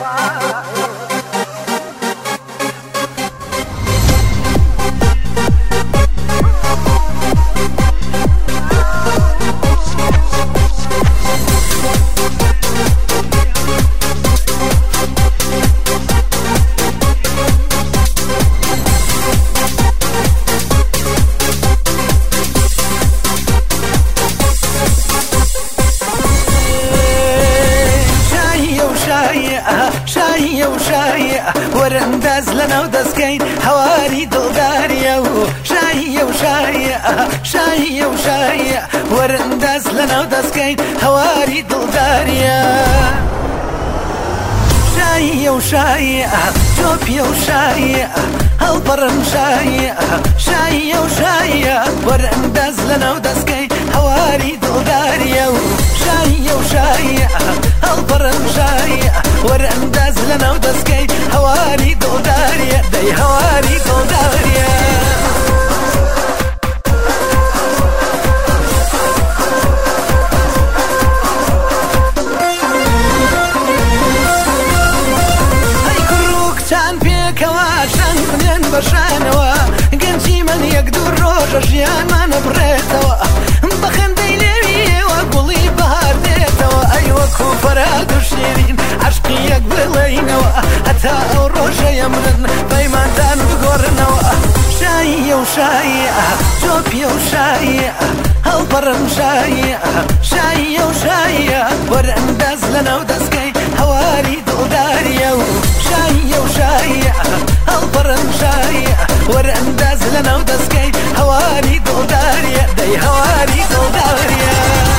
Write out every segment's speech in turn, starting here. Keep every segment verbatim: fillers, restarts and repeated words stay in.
شایە و شایە وەرەنداز لەناو دەستکەین هەواری دڵداریە و شایە و شایە شایە و شایە وەرەنداز لەناو دەستکەین هەواری دڵداریە شایە و شایە تۆپیە و شایە هەڵبەڕم شایە شایە و شایە وەرەنداز لەناو دەستکەین هەواری دڵداریە و شایە و شایە هەڵبەڕم شایە وەرەنداز لەناو دەستکەین هەواری دڵداریە دەی هەواری دڵداریە بەشانەوە گەنجی من یەک دوو ڕۆژە ژیانمانە بڕێتەوە بەخەندەی لێویەوە گوڵی بەهار دێتەوە ئەی وەکو فەرهاد و شیرین عەشقی یەک بڵێینەوە هەتا ئەو ڕۆژەیە منن پەیماندان بگۆڕنەوە شایە و شایە تۆپیە و شایە هەڵبەڕم شایە شایە و شایە وەرەنداز لەناو دەستکەین هەواری دڵداریە و شایە و شایە هەڵبەڕم شایە وەرەنداز لەناو دەستکەین هەواری دڵداریە دەی هەواری دڵداریە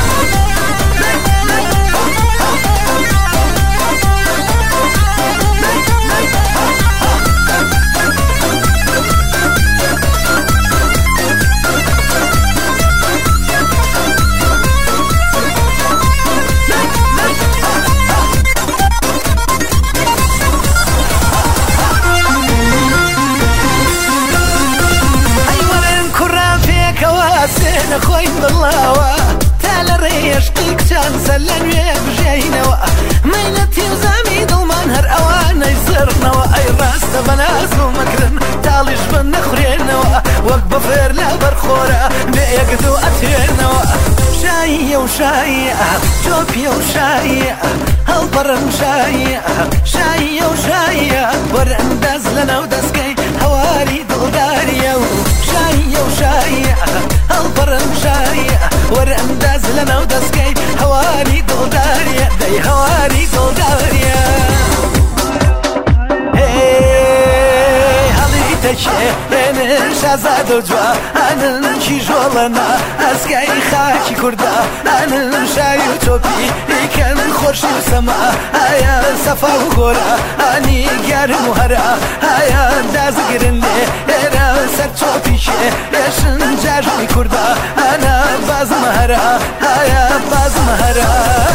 خۆین بڵاوە تا لە ڕێشقی کچان سەر لە نوێ بژێینەوە مەینەتی و زامی دڵمان هەر ئەوانەی زرنەوە ئەی ڕاستە بەناز و مەکرن تاڵیش بن نەخورێنەوە وەک بەفێر لە بەرخۆرە بێ یەکدوو ئەتوێنەوە شایە و شایە تۆپیە و شایە هەڵبەڕم شایە شایە و شایە وەرەنداز لەناو دەستکەین هەواری دڵداریە و شایە و شایە هەڵبەڕم شایە وەرەنداز لەناو دەستکەین هەواری دڵداریە دەی هەواری دڵداریە هەڵیتەکێنن شازاد و جوانن کیژۆڵەنا ئەسکای خاکی کووردا ئەنن شای و تۆپی ئیکەن خۆشی و سەما ئایا سەفا و گۆرە ئانی گیارم و هەرا ئایا دازگرن لێ ئێرە سەر تۆپیکێ ئێشن جاژنی کووردا ئەنا بازمە هەرا ئایا بازمە هەرا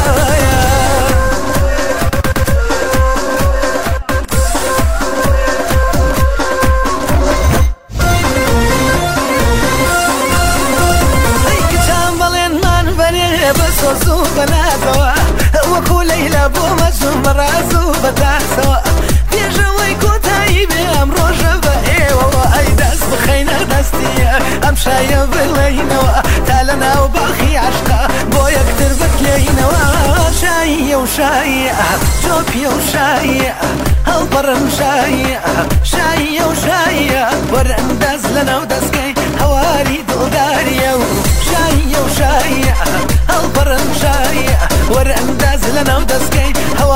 بەسۆز و بەنازەوە وەکو لەیلا بۆ مەجنون بەڕاز و بەتاسەوە پێشەوەی کۆتایی بێ ئەم ڕۆژە بە ئێوەوە ئەی دەست بخەینە دەستیە ئەم شایە بڵێینەوە تا لە ناو باخی عەشقا بۆ یەکتر بکلێینەوە شایە و شایە تۆپیە و شایە هەڵبەڕم شایە شایە و شایە وەرەنداز لەناو دەستکەین هەواری دڵداریە و شایە و شایە هەڵبەڕم شایە وەرەنداز لەناو دەستکەین